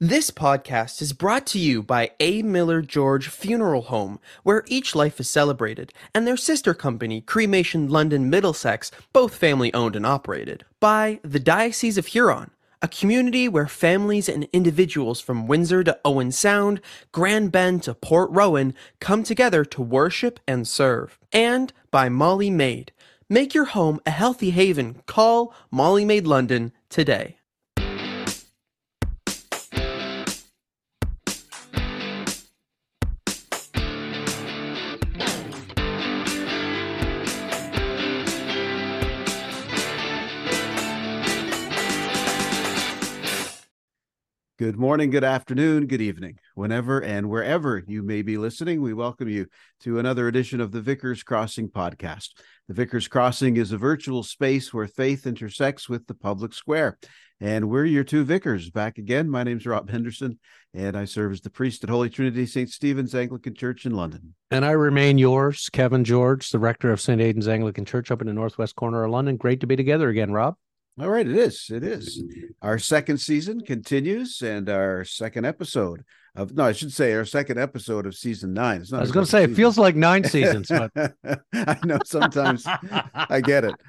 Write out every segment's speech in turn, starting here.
This podcast is brought to you by A. Miller George Funeral Home, where each life is celebrated, and their sister company, Cremation London Middlesex, both family owned and operated. By the Diocese of Huron, a community where families and individuals from Windsor to Owen Sound, Grand Bend to Port Rowan come together to worship and serve. And by Molly Maid. Make your home a healthy haven. Call Molly Maid London today. Good morning, good afternoon, good evening. Whenever and wherever you may be listening, we welcome you to another edition of the Vicar's Crossing podcast. The Vicar's Crossing is a virtual space where faith intersects with the public square. And we're your two vicars back again. My name's Rob Henderson, and I serve as the priest at Holy Trinity St. Stephen's Anglican Church in London. And I remain yours, Kevin George, the rector of St. Aidan's Anglican Church up in the northwest corner of London. Great to be together again, Rob. All right, it is. It is. Our second season continues, and our second episode of, no, I should say our second episode of season 9. It's not. I was going to say, it feels like 9 seasons, but I know sometimes I get it.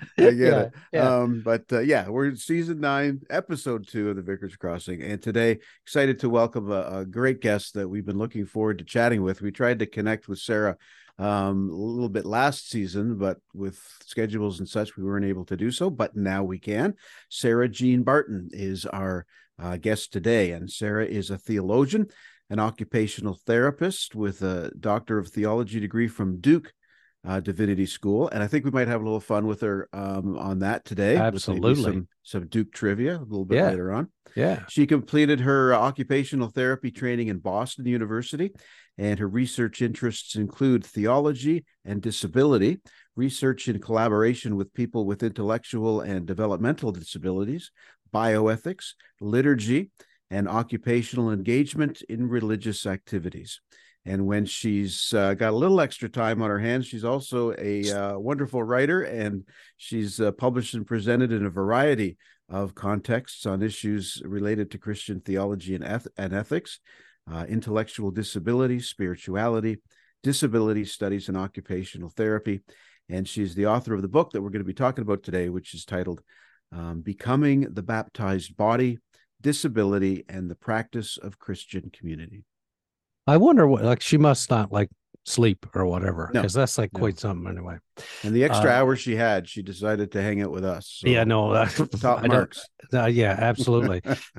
Yeah. We're in season 9, episode 2 of the Vicar's Crossing. And today, excited to welcome a great guest that we've been looking forward to chatting with. We tried to connect with Sarah a little bit last season, but with schedules and such, we weren't able to do so, but now we can. Sarah Jean Barton is our guest today, and Sarah is a theologian, an occupational therapist with a Doctor of Theology degree from Duke Divinity School, and I think we might have a little fun with her on that today. Absolutely. Some Duke trivia a little bit later on. Yeah. She completed her occupational therapy training in Boston University, and her research interests include theology and disability, research in collaboration with people with intellectual and developmental disabilities, bioethics, liturgy, and occupational engagement in religious activities. And when she's got a little extra time on her hands, she's also a wonderful writer, and she's published and presented in a variety of contexts on issues related to Christian theology and ethics, intellectual disability, spirituality, disability studies, and occupational therapy. And she's the author of the book that we're going to be talking about today, which is titled Becoming the Baptized Body, Disability, and the Practice of Christian Community. I wonder what, like, she must not like sleep or whatever, because that's like quite something anyway. And the extra hours she had, she decided to hang out with us. So top marks. Yeah, absolutely.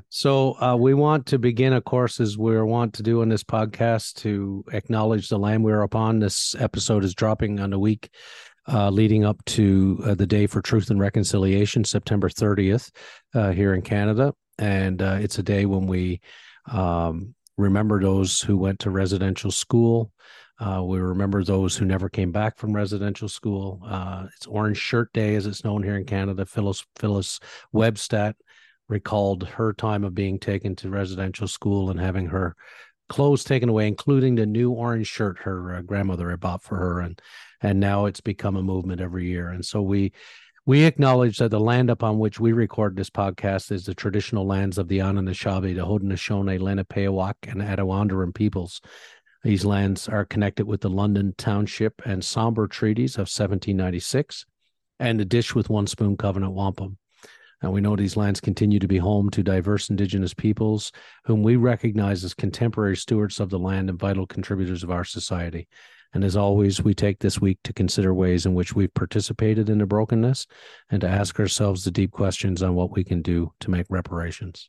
So we want to begin, of course, as we want to do in this podcast, to acknowledge the land we're upon. This episode is dropping on the week leading up to the Day for Truth and Reconciliation, September 30th, here in Canada. And it's a day when we remember those who went to residential school. We remember those who never came back from residential school. It's Orange Shirt Day, as it's known here in Canada. Phyllis Webstat recalled her time of being taken to residential school and having her clothes taken away, including the new orange shirt her grandmother had bought for her. And now it's become a movement every year. And so we acknowledge that the land upon which we record this podcast is the traditional lands of the Anishinaabe, the Haudenosaunee, Lenapehoak, and Attawandaron peoples. These lands are connected with the London Township and Sombre Treaties of 1796 and the Dish with One Spoon Covenant Wampum. And we know these lands continue to be home to diverse Indigenous peoples whom we recognize as contemporary stewards of the land and vital contributors of our society. And as always, we take this week to consider ways in which we've participated in the brokenness and to ask ourselves the deep questions on what we can do to make reparations.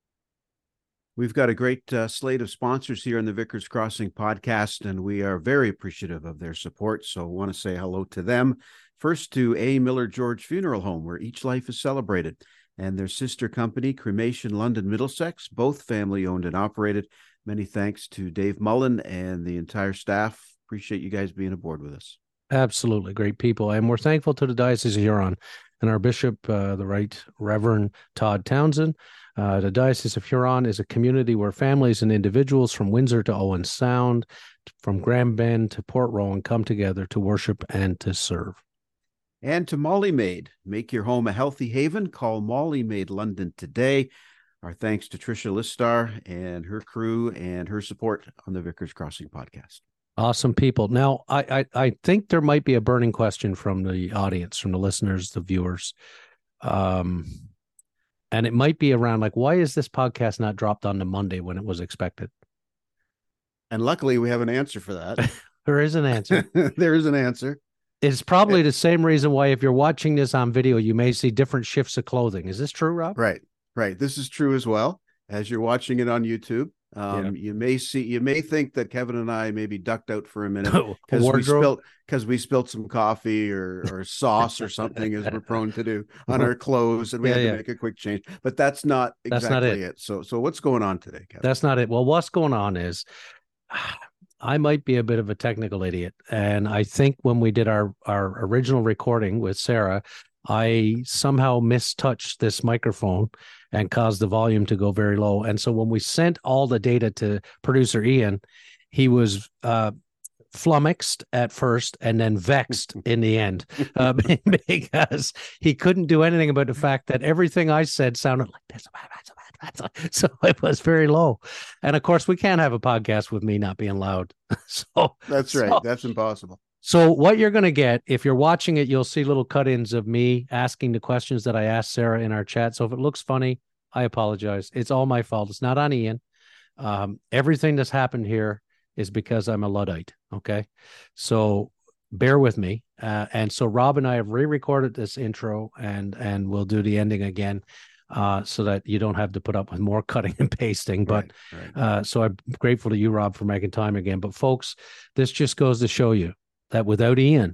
We've got a great slate of sponsors here on the Vicar's Crossing podcast, and we are very appreciative of their support. So I want to say hello to them. First, to A. Miller George Funeral Home, where each life is celebrated, and their sister company, Cremation London Middlesex, both family owned and operated. Many thanks to Dave Mullen and the entire staff. Appreciate you guys being aboard with us. Absolutely. Great people. And we're thankful to the Diocese of Huron and our Bishop, the Right Reverend Todd Townsend. The Diocese of Huron is a community where families and individuals from Windsor to Owen Sound, from Grand Bend to Port Rowan come together to worship and to serve. And to Molly Maid, make your home a healthy haven. Call Molly Maid London today. Our thanks to Tricia Listar and her crew and her support on the Vickers Crossing podcast. Awesome people. Now, I think there might be a burning question from the audience, from the listeners, the viewers. And it might be around like, why is this podcast not dropped on the Monday when it was expected? And luckily, we have an answer for that. There is an answer. There is an answer. It's probably the same reason why, if you're watching this on video, you may see different shifts of clothing. Is this true, Rob? Right. This is true as well. As you're watching it on YouTube, you may think that Kevin and I maybe ducked out for a minute because we spilled some coffee or sauce or something, as we're prone to do, on our clothes, and we had to make a quick change. But that's not exactly it. So what's going on today, Kevin? That's not it. Well, what's going on is, I might be a bit of a technical idiot, and I think when we did our original recording with Sarah, I somehow mistouched this microphone and caused the volume to go very low. And so when we sent all the data to producer Ian, he was flummoxed at first and then vexed in the end, because he couldn't do anything about the fact that everything I said sounded like this. So it was very low. And of course, we can't have a podcast with me not being loud. That's right. That's impossible. So what you're going to get, if you're watching it, you'll see little cut-ins of me asking the questions that I asked Sarah in our chat. So if it looks funny, I apologize. It's all my fault. It's not on Ian. Everything that's happened here is because I'm a Luddite. Okay. So bear with me. And so Rob and I have re-recorded this intro, and we'll do the ending again, so that you don't have to put up with more cutting and pasting. But so I'm grateful to you, Rob, for making time again. But folks, this just goes to show you that without Ian,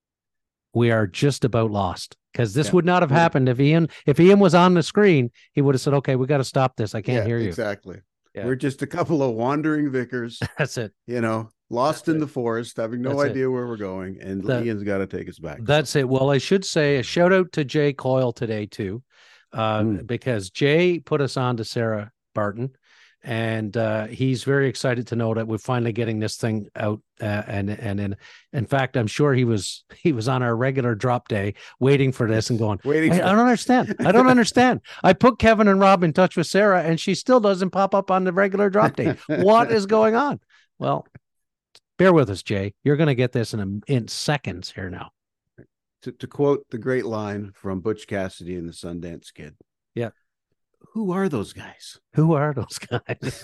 we are just about lost, because this would not have happened if Ian was on the screen. He would have said, okay, we got to stop this. I can't hear you. Exactly. Yeah. We're just a couple of wandering vicars. That's it. Lost in the forest, having no idea where we're going. And Ian's got to take us back. That's it. Well, I should say a shout out to Jay Coyle today too, because Jay put us on to Sarah Barton. And he's very excited to know that we're finally getting this thing out. And in fact, I'm sure he was on our regular drop day waiting for this and going, I don't understand. I don't understand. I put Kevin and Rob in touch with Sarah, and she still doesn't pop up on the regular drop day. What is going on? Well, bear with us, Jay. You're going to get this in seconds here now. To quote the great line from Butch Cassidy and the Sundance Kid. Yeah. Who are those guys? Who are those guys?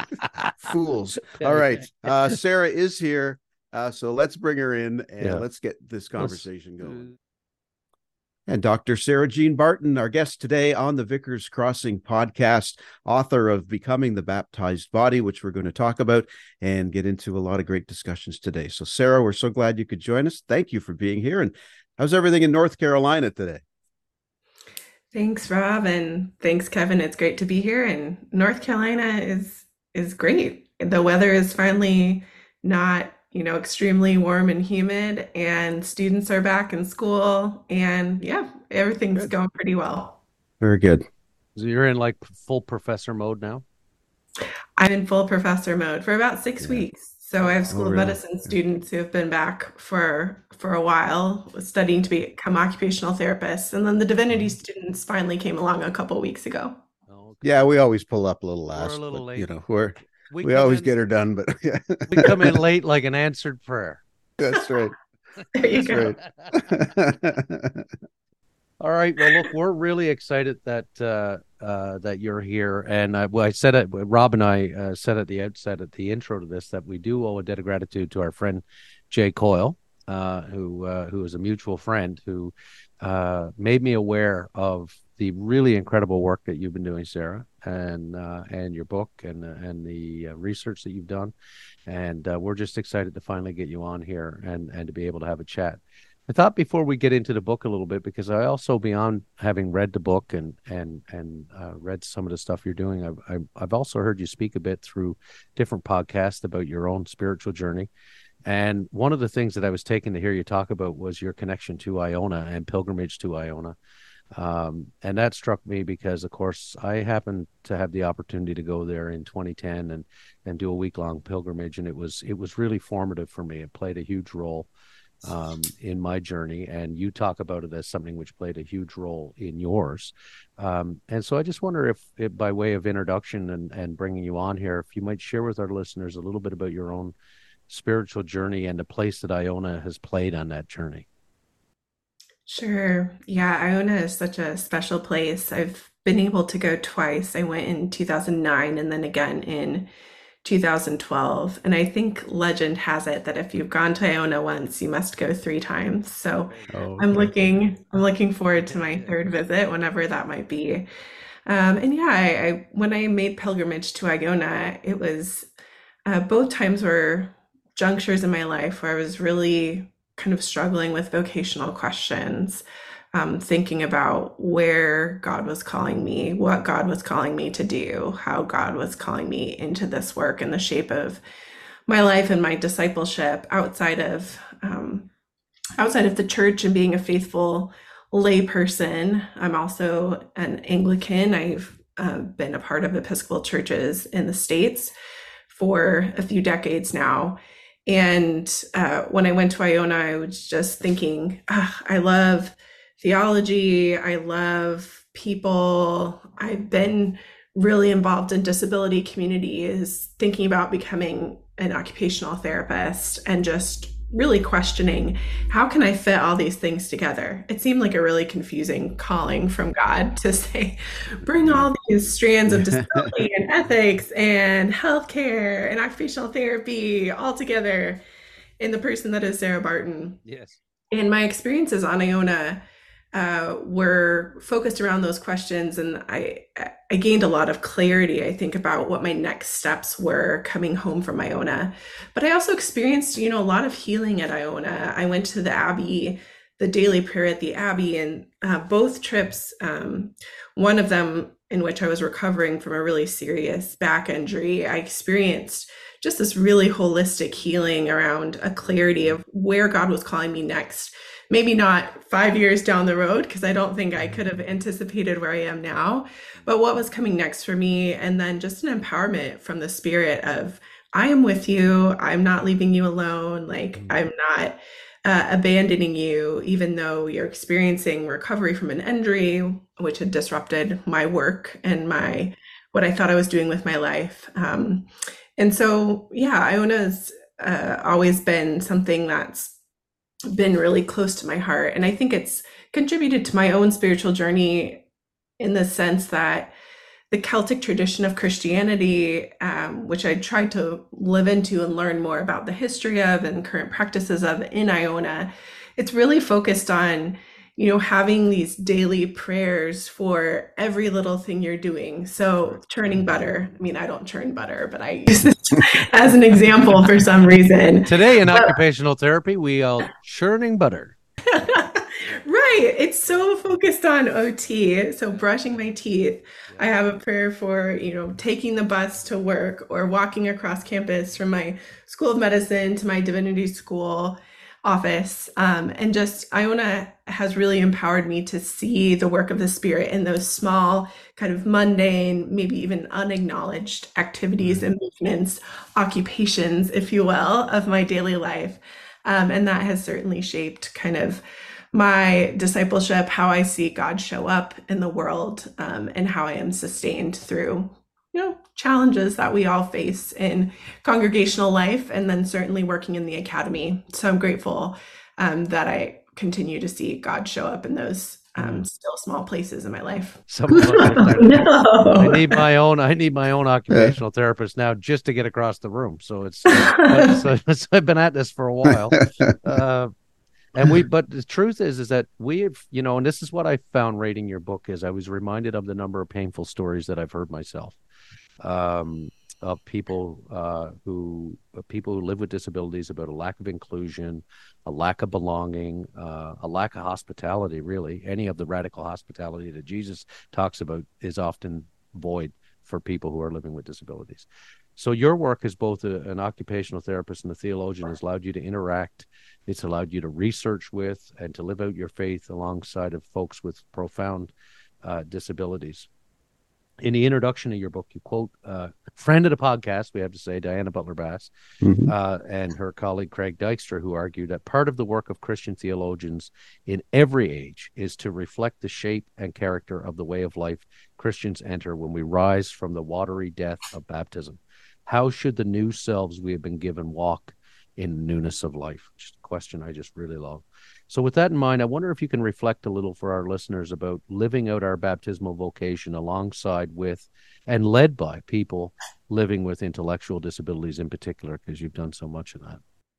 Fools. All right. Sarah is here. So let's bring her in and let's get this conversation going. And Dr. Sarah Jean Barton, our guest today on the Vickers Crossing podcast, author of Becoming the Baptized Body, which we're going to talk about and get into a lot of great discussions today. So Sarah, we're so glad you could join us. Thank you for being here. And how's everything in North Carolina today? Thanks, Rob, and thanks, Kevin. It's great to be here. And North Carolina is great. The weather is finally not, extremely warm and humid, and students are back in school, and everything's going pretty well. Very good. So you're in like full professor mode now? I'm in full professor mode for about 6 weeks. So I have School of Medicine students who have been back for a while studying to become occupational therapists. And then the divinity students finally came along a couple weeks ago. Oh, okay. Yeah, we always pull up a little last. We're a little late. We always get her done, but we come in late like an answered prayer. That's right. There you go. Right. All right. Well, look, we're really excited that that you're here, and I said it. Rob and I said at the outset, at the intro to this, that we do owe a debt of gratitude to our friend Jay Coyle, who is a mutual friend who made me aware of the really incredible work that you've been doing, Sarah, and your book and the research that you've done, and we're just excited to finally get you on here and to be able to have a chat. I thought before we get into the book a little bit, because I also, beyond having read the book and read some of the stuff you're doing, I've also heard you speak a bit through different podcasts about your own spiritual journey. And one of the things that I was taken to hear you talk about was your connection to Iona and pilgrimage to Iona. And that struck me because, of course, I happened to have the opportunity to go there in 2010 and do a week-long pilgrimage, and it was really formative for me. It played a huge role in my journey, and you talk about it as something which played a huge role in yours. And so I just wonder if by way of introduction and bringing you on here, if you might share with our listeners a little bit about your own spiritual journey and the place that Iona has played on that journey. Sure. Yeah, Iona is such a special place. I've been able to go twice. I went in 2009 and then again in 2012. And I think legend has it that if you've gone to Iona once, you must go three times. So I'm looking forward to my third visit, whenever that might be. And yeah, I when I made pilgrimage to Iona, it was both times were junctures in my life where I was really kind of struggling with vocational questions, thinking about where God was calling me, what God was calling me to do, how God was calling me into this work in the shape of my life and my discipleship outside of the church and being a faithful lay person. I'm also an Anglican. I've been a part of Episcopal churches in the States for a few decades now. And when I went to Iona, I was just thinking, I love theology. I love people. I've been really involved in disability communities, thinking about becoming an occupational therapist and just really questioning, how can I fit all these things together? It seemed like a really confusing calling from God to say, bring all these strands of disability and ethics and healthcare and occupational therapy all together in the person that is Sarah Barton. Yes. And my experiences on Iona were focused around those questions, and I gained a lot of clarity, I think, about what my next steps were coming home from Iona. But I also experienced, a lot of healing at Iona. I went to the Abbey, the daily prayer at the Abbey, and both trips, one of them in which I was recovering from a really serious back injury, I experienced just this really holistic healing around a clarity of where God was calling me next. Maybe not 5 years down the road, because I don't think I could have anticipated where I am now, but what was coming next for me. And then just an empowerment from the Spirit of, I am with you. I'm not leaving you alone. Like, I'm not abandoning you, even though you're experiencing recovery from an injury, which had disrupted my work and what I thought I was doing with my life. And so, yeah, Iona's always been something that's been really close to my heart. And I think it's contributed to my own spiritual journey in the sense that the Celtic tradition of Christianity, which I tried to live into and learn more about the history of and current practices of in Iona, it's really focused on, having these daily prayers for every little thing you're doing. So churning butter. I mean, I don't churn butter, but I use this as an example for some reason. Today in occupational therapy, we are churning butter. Right. It's so focused on OT. So brushing my teeth. I have a prayer for, taking the bus to work or walking across campus from my School of Medicine to my divinity school office. And just Iona has really empowered me to see the work of the Spirit in those small, kind of mundane, maybe even unacknowledged activities and movements, occupations, if you will, of my daily life. And that has certainly shaped kind of my discipleship, how I see God show up in the world, and how I am sustained through, challenges that we all face in congregational life, and then certainly working in the academy. So I'm grateful that I continue to see God show up in those still small places in my life. I need my own occupational therapist now just to get across the room. So so I've been at this for a while. But the truth is that we've, and this is what I found reading your book is I was reminded of the number of painful stories that I've heard myself, of people who live with disabilities, about a lack of inclusion, a lack of belonging, a lack of hospitality. Really, any of the radical hospitality that Jesus talks about is often void for people who are living with disabilities. So your work as both an occupational therapist and a theologian has allowed you to interact. It's allowed you to research with and to live out your faith alongside of folks with profound disabilities. in the introduction of your book, you quote a friend of the podcast, we have to say, Diana Butler Bass, and her colleague Craig Dykstra, who argued that part of the work of Christian theologians in every age is to reflect the shape and character of the way of life Christians enter when we rise from the watery death of baptism. How should the new selves we have been given walk in newness of life? Just a question I just really love. So with that in mind, I wonder if you can reflect a little for our listeners about living out our baptismal vocation alongside with and led by people living with intellectual disabilities in particular, because you've done so much of that.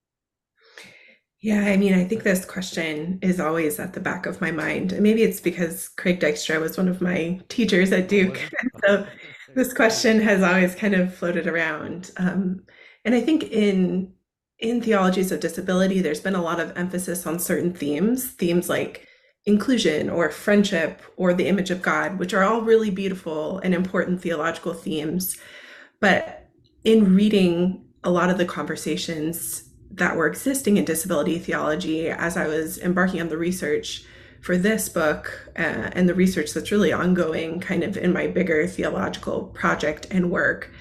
Yeah, I mean, I think this question is always at the back of my mind. And maybe it's because Craig Dykstra was one of my teachers at Duke. And so this question has always kind of floated around. And I think in theologies of disability, there's been a lot of emphasis on certain themes like inclusion or friendship or the image of God, which are all really beautiful and important theological themes. But in reading a lot of the conversations that were existing in disability theology, as I was embarking on the research for this book and the research that's really ongoing kind of in my bigger theological project and work,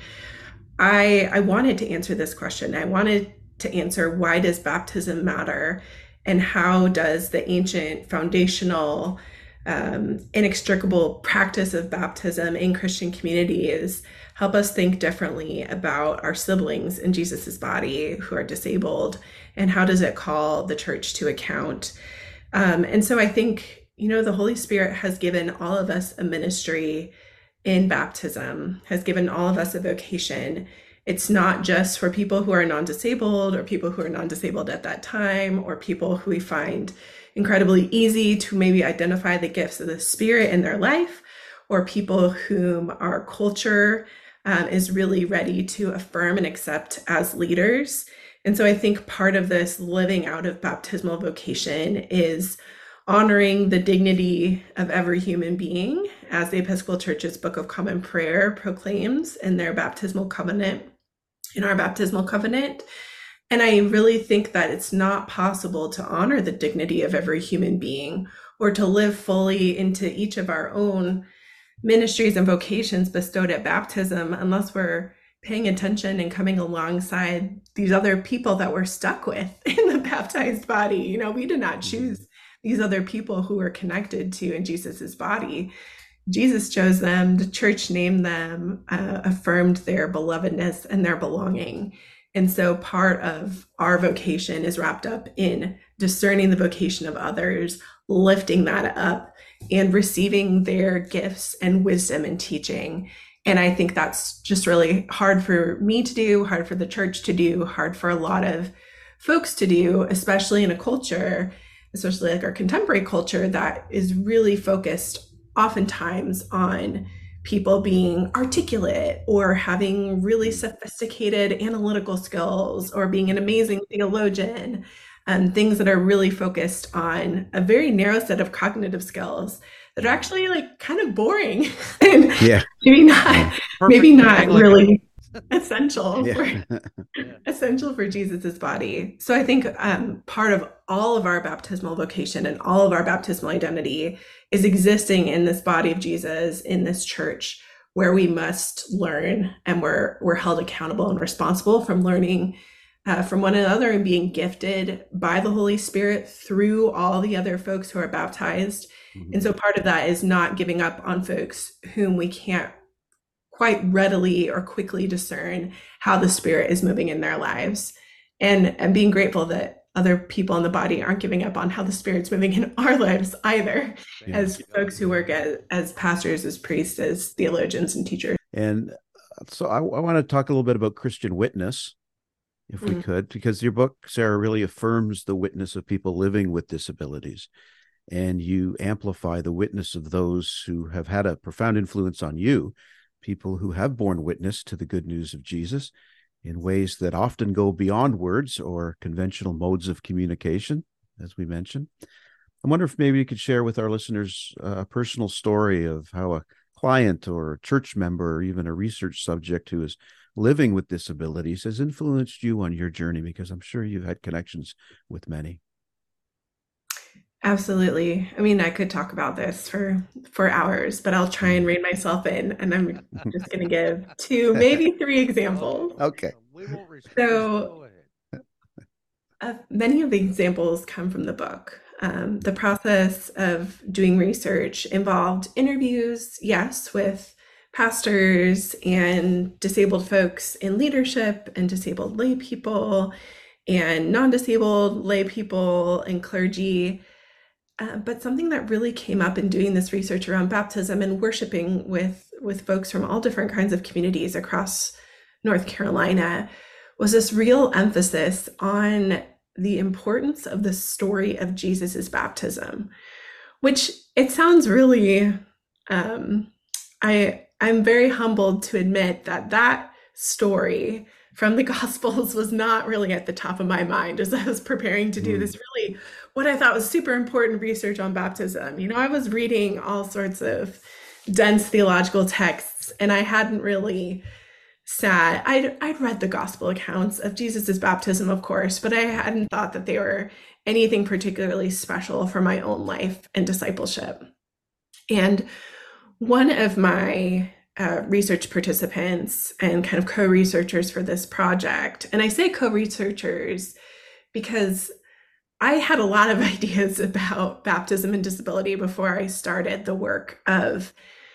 I wanted to answer this question. I wanted to answer, why does baptism matter? And how does the ancient foundational inextricable practice of baptism in Christian communities help us think differently about our siblings in Jesus's body who are disabled? And how does it call the church to account? And so I think, the Holy Spirit has given all of us a ministry in baptism, has given all of us a vocation. It's not just for people who are non-disabled or people who are non-disabled at that time, or people who we find incredibly easy to maybe identify the gifts of the Spirit in their life, or people whom our culture is really ready to affirm and accept as leaders. And so I think part of this living out of baptismal vocation is honoring the dignity of every human being, as the Episcopal Church's Book of Common Prayer proclaims in their baptismal covenant, in our baptismal covenant. And I really think that it's not possible to honor the dignity of every human being or to live fully into each of our own ministries and vocations bestowed at baptism unless we're paying attention and coming alongside these other people that we're stuck with in the baptized body. We did not choose these other people who we're connected to in Jesus's body. Jesus chose them, the church named them, affirmed their belovedness and their belonging. And so part of our vocation is wrapped up in discerning the vocation of others, lifting that up, and receiving their gifts and wisdom and teaching. And I think that's just really hard for me to do, hard for the church to do, hard for a lot of folks to do, especially in a culture, especially like our contemporary culture, that is really focused oftentimes on people being articulate or having really sophisticated analytical skills or being an amazing theologian, things that are really focused on a very narrow set of cognitive skills that are actually like kind of boring and maybe not really essential essential for Jesus's body. So I think part of all of our baptismal vocation and all of our baptismal identity is existing in this body of Jesus, in this church, where we must learn, and we're held accountable and responsible from learning from one another and being gifted by the Holy Spirit through all the other folks who are baptized. And so part of that is not giving up on folks whom we can't quite readily or quickly discern how the Spirit is moving in their lives, and being grateful that other people in the body aren't giving up on how the Spirit's moving in our lives either, as folks who work as pastors, as priests, as theologians and teachers. And so I want to talk a little bit about Christian witness, if we could, because your book, Sarah, really affirms the witness of people living with disabilities. And you amplify the witness of those who have had a profound influence on you, people who have borne witness to the good news of Jesus in ways that often go beyond words or conventional modes of communication, as we mentioned. I wonder if maybe you could share with our listeners a personal story of how a client or a church member or even a research subject who is living with disabilities has influenced you on your journey, because I'm sure you've had connections with many. Absolutely. I mean, I could talk about this for hours, but I'll try and rein myself in, and I'm just going to give two, maybe three examples. Okay. We won't restrict. So, Go ahead. many of the examples come from the book. The process of doing research involved interviews, yes, with pastors and disabled folks in leadership and disabled lay people and non-disabled lay people and clergy. But something that really came up in doing this research around baptism and worshiping with folks from all different kinds of communities across North Carolina was this real emphasis on the importance of the story of Jesus's baptism, which it sounds really, I'm very humbled to admit that story from the Gospels was not really at the top of my mind as I was preparing to do this really what I thought was super important research on baptism. I was reading all sorts of dense theological texts, and I hadn't really I'd read the gospel accounts of Jesus's baptism, of course, but I hadn't thought that they were anything particularly special for my own life and discipleship. And one of my research participants and kind of co-researchers for this project, and I say co-researchers because I had a lot of ideas about baptism and disability before I started the work of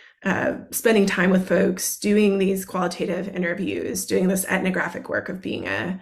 spending time with folks, doing these qualitative interviews, doing this ethnographic work of being a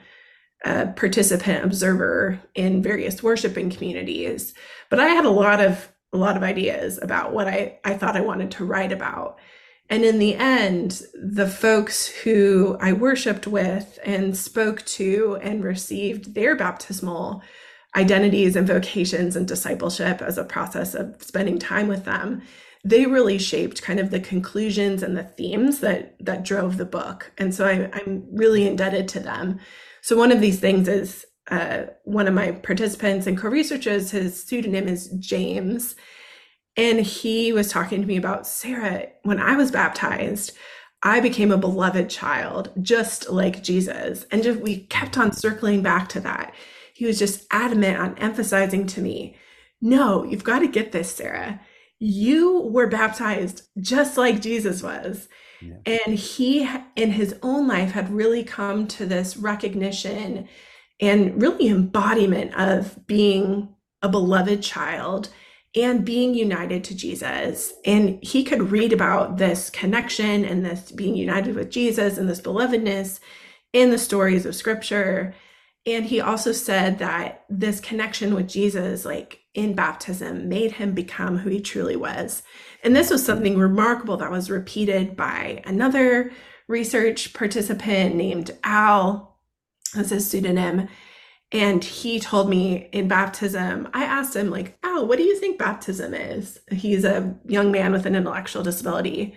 participant observer in various worshiping communities. But I had a lot of ideas about what I thought I wanted to write about. And in the end, the folks who I worshiped with and spoke to and received their baptismal identities and vocations and discipleship as a process of spending time with them, they really shaped kind of the conclusions and the themes that drove the book. And so I'm really indebted to them. So one of these things is one of my participants and co-researchers, his pseudonym is James. And he was talking to me about, Sarah, when I was baptized, I became a beloved child, just like Jesus. And we kept on circling back to that. He was just adamant on emphasizing to me, no, you've got to get this, Sarah. You were baptized just like Jesus was. Yeah. And he, in his own life, had really come to this recognition and really embodiment of being a beloved child and being united to Jesus. And he could read about this connection and this being united with Jesus and this belovedness in the stories of Scripture. And he also said that this connection with Jesus, like in baptism, made him become who he truly was. And this was something remarkable that was repeated by another research participant named Al, that's his pseudonym. And he told me in baptism, I asked him, like, Al, what do you think baptism is? He's a young man with an intellectual disability.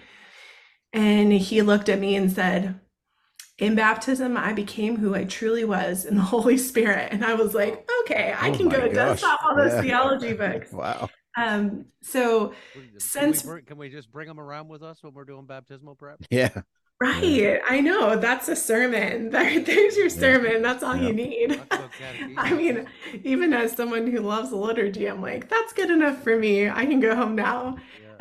And he looked at me and said, in baptism, I became who I truly was in the Holy Spirit. And I was like, okay, I can go dust off all those theology books. Wow. So can we just bring them around with us when we're doing baptismal prep? Yeah. Right. Yeah. I know. That's a sermon. There's your sermon. That's all you need. I mean, even as someone who loves the liturgy, I'm like, that's good enough for me. I can go home now.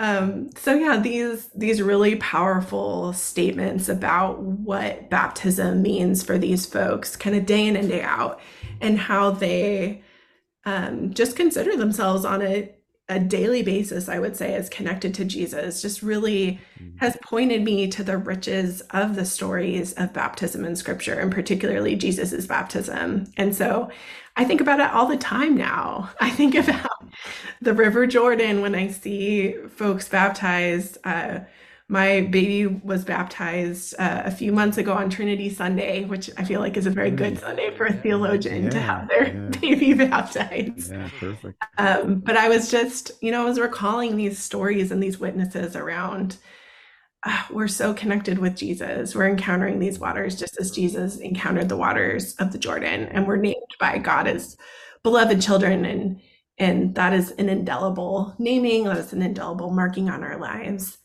So yeah, these really powerful statements about what baptism means for these folks kind of day in and day out, and how they just consider themselves on a daily basis, I would say, as connected to Jesus, just really has pointed me to the riches of the stories of baptism in Scripture, and particularly Jesus's baptism. And so I think about it all the time now. I think about the River Jordan when I see folks baptized. My baby was baptized a few months ago on Trinity Sunday, which I feel like is a very good Sunday for a theologian to have their baby baptized. Yeah, perfect. But I was just, I was recalling these stories and these witnesses around, we're so connected with Jesus. We're encountering these waters just as Jesus encountered the waters of the Jordan, and we're named by God as beloved children. And that is an indelible naming, that is an indelible marking on our lives.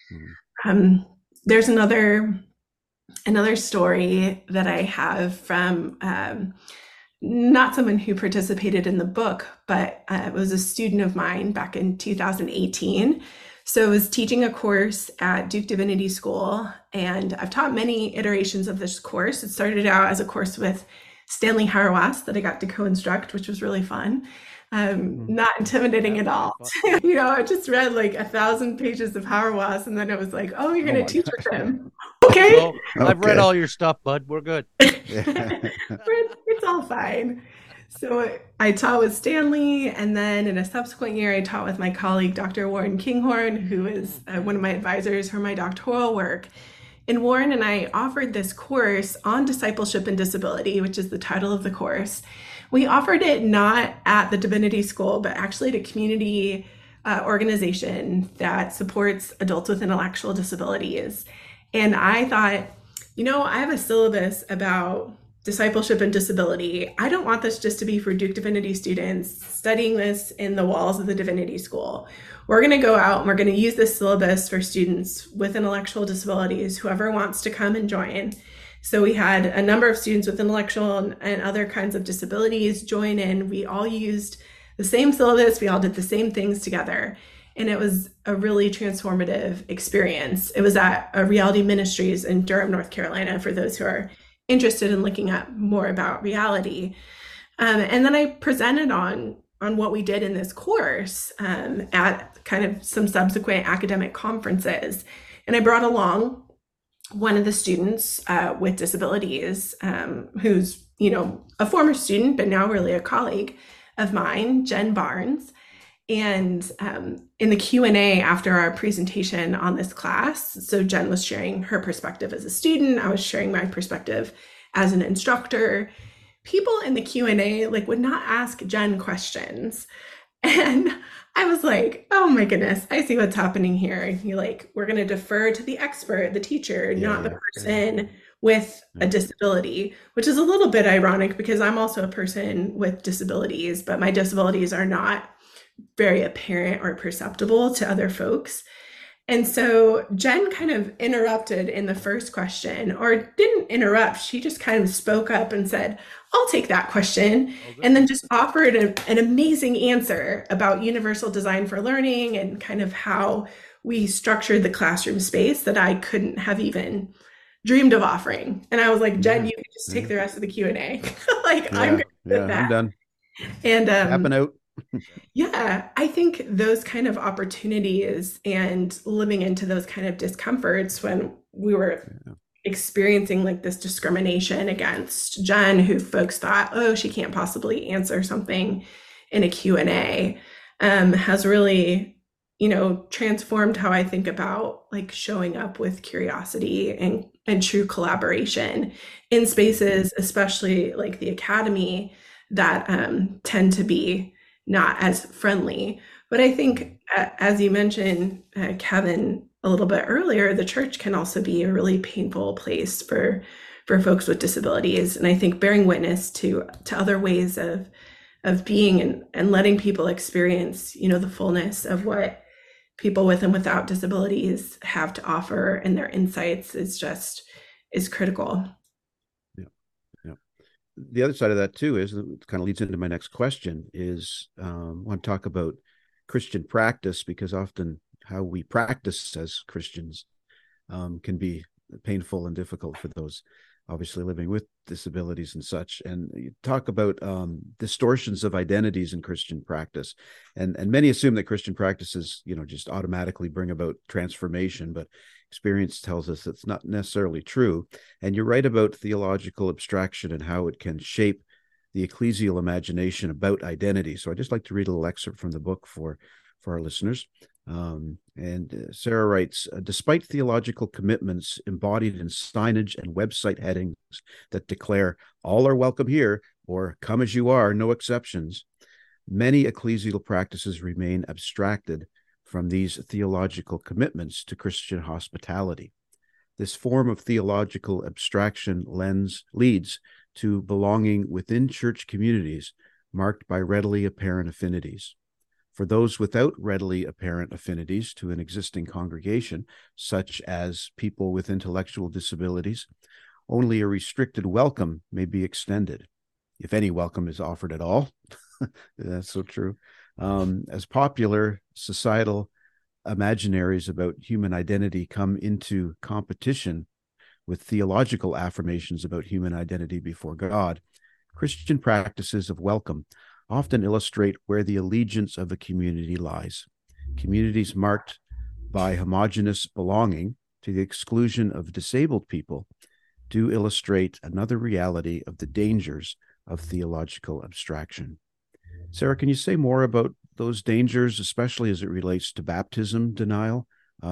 There's another story that I have from not someone who participated in the book, but was a student of mine back in 2018. So I was teaching a course at Duke Divinity School, and I've taught many iterations of this course. It started out as a course with Stanley Hauerwas that I got to co-instruct, which was really fun. Not intimidating at all. I just read like 1,000 pages of Hauerwas, and then it was like, oh, you're going to teach with him. Okay. So, I've read all your stuff, bud. We're good. It's all fine. So I taught with Stanley, and then in a subsequent year, I taught with my colleague, Dr. Warren Kinghorn, who is one of my advisors for my doctoral work. And Warren and I offered this course on discipleship and disability, which is the title of the course. We offered it not at the Divinity School, but actually at a community organization that supports adults with intellectual disabilities. And I thought, I have a syllabus about discipleship and disability. I don't want this just to be for Duke Divinity students studying this in the walls of the Divinity School. We're going to go out and we're going to use this syllabus for students with intellectual disabilities, whoever wants to come and join. So we had a number of students with intellectual and other kinds of disabilities join in. We all used the same syllabus. We all did the same things together. And it was a really transformative experience. It was at Reality Ministries in Durham, North Carolina, for those who are interested in looking up more about reality. And then I presented on what we did in this course at kind of some subsequent academic conferences. And I brought along one of the students with disabilities, who's, a former student, but now really a colleague of mine, Jen Barnes. And in the Q&A after our presentation on this class, so Jen was sharing her perspective as a student, I was sharing my perspective as an instructor. People in the Q&A would not ask Jen questions. And I was like, oh my goodness, I see what's happening here. We're going to defer to the expert, the teacher, not the person with a disability, which is a little bit ironic because I'm also a person with disabilities, but my disabilities are not very apparent or perceptible to other folks. And so Jen kind of interrupted in the first question, or didn't interrupt. She just kind of spoke up and said, I'll take that question. And then just offered an amazing answer about universal design for learning and kind of how we structured the classroom space that I couldn't have even dreamed of offering. And I was like, Jen, you can just take the rest of the Q&A. I'm good with that. I'm done. And tapping out. Yeah, I think those kind of opportunities and living into those kind of discomforts when we were experiencing this discrimination against Jen, who folks thought, oh, she can't possibly answer something in a Q&A, has really, transformed how I think about showing up with curiosity and true collaboration in spaces, especially like the academy, that tend to be not as friendly. But I think, as you mentioned, Kevin, a little bit earlier, the church can also be a really painful place for folks with disabilities. And I think bearing witness to other ways of being and letting people experience, the fullness of what people with and without disabilities have to offer and their insights is critical. The other side of that too is, it kind of leads into my next question, is I want to talk about Christian practice, because often how we practice as Christians can be painful and difficult for those obviously living with disabilities and such. And you talk about distortions of identities in Christian practice, and many assume that Christian practices just automatically bring about transformation, but experience tells us that's not necessarily true. And you're right about theological abstraction and how it can shape the ecclesial imagination about identity. So I'd just like to read a little excerpt from the book for our listeners. And Sarah writes, despite theological commitments embodied in signage and website headings that declare all are welcome here, or come as you are, no exceptions, many ecclesial practices remain abstracted from these theological commitments to Christian hospitality. This form of theological abstraction leads to belonging within church communities marked by readily apparent affinities. For those without readily apparent affinities to an existing congregation, such as people with intellectual disabilities, only a restricted welcome may be extended. if any welcome is offered at all. That's so true. As popular societal imaginaries about human identity come into competition with theological affirmations about human identity before God, Christian practices of welcome often illustrate where the allegiance of a community lies. Communities marked by homogeneous belonging to the exclusion of disabled people do illustrate another reality of the dangers of theological abstraction. Sarah, can you say more about those dangers, especially as it relates to baptism denial,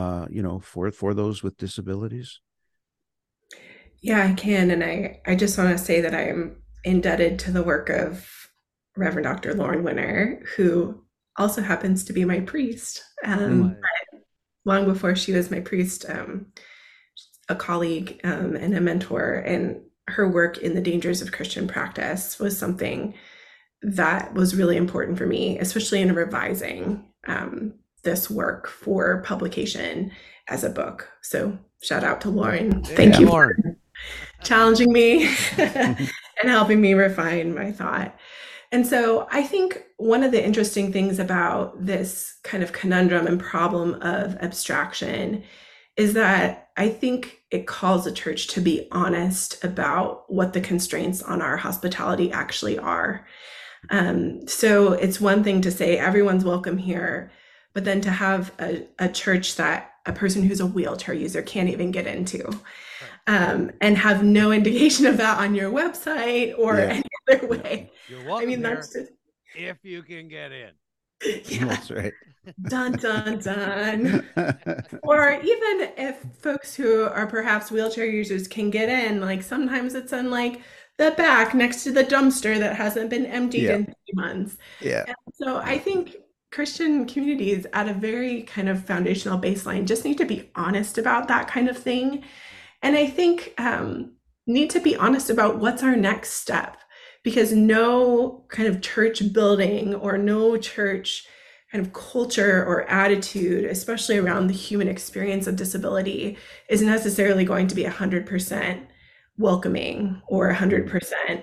for those with disabilities? Yeah, I can. And I just want to say that I am indebted to the work of Reverend Dr. Lauren Winner, who also happens to be my priest. But long before she was my priest, a colleague and a mentor, and her work in the dangers of Christian practice was something that was really important for me, especially in revising this work for publication as a book. So shout out to Lauren. Thank you, Lauren, for challenging me and helping me refine my thought. And so I think one of the interesting things about this kind of conundrum and problem of abstraction is that I think it calls the church to be honest about what the constraints on our hospitality actually are. So it's one thing to say everyone's welcome here, but then to have a church that a person who's a wheelchair user can't even get into, and have no indication of that on your website or any other way. You're welcome that's just, if you can get in. Yeah. That's right. Dun, dun, dun. Or even if folks who are perhaps wheelchair users can get in, like sometimes it's in like the back next to the dumpster that hasn't been emptied in 3 months. Yeah. And so I think Christian communities at a very kind of foundational baseline just need to be honest about that kind of thing. And I think need to be honest about what's our next step, because no kind of church building or no church kind of culture or attitude, especially around the human experience of disability, is necessarily going to be 100% welcoming or 100%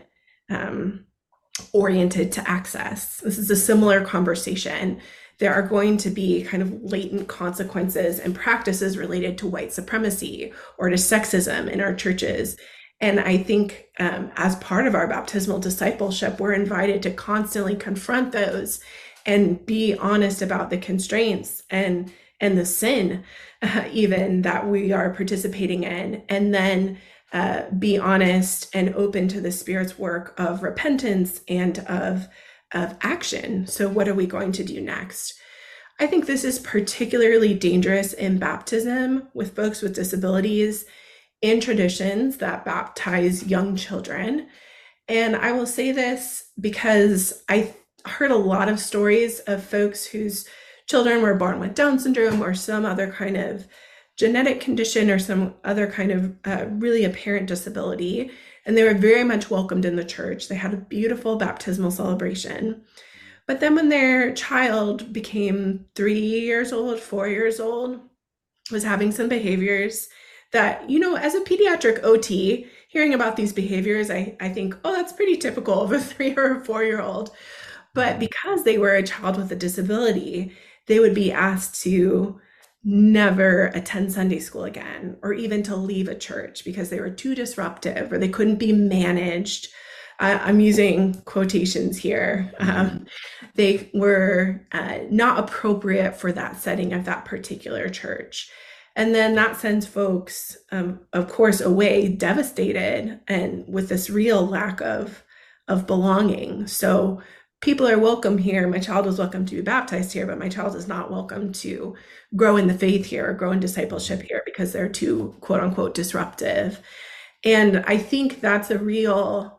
oriented to access. This is a similar conversation. There are going to be kind of latent consequences and practices related to white supremacy or to sexism in our churches. And I think as part of our baptismal discipleship, we're invited to constantly confront those and be honest about the constraints and the sin even that we are participating in, and then be honest and open to the Spirit's work of repentance and of action. So what are we going to do next? I think this is particularly dangerous in baptism with folks with disabilities in traditions that baptize young children. And I will say this because I heard a lot of stories of folks whose children were born with Down syndrome or some other kind of genetic condition or some other kind of really apparent disability. And they were very much welcomed in the church. They had a beautiful baptismal celebration. But then when their child became 3 years old, 4 years old, was having some behaviors that, as a pediatric OT, hearing about these behaviors, I think, oh, that's pretty typical of a 3 or a 4-year-old. But because they were a child with a disability, they would be asked to never attend Sunday school again, or even to leave a church because they were too disruptive or they couldn't be managed. I'm using quotations here. They were not appropriate for that setting of that particular church. And then that sends folks, of course, away devastated and with this real lack of belonging. So people are welcome here. My child was welcome to be baptized here, but my child is not welcome to grow in the faith here or grow in discipleship here because they're too, quote unquote, disruptive. And I think that's a real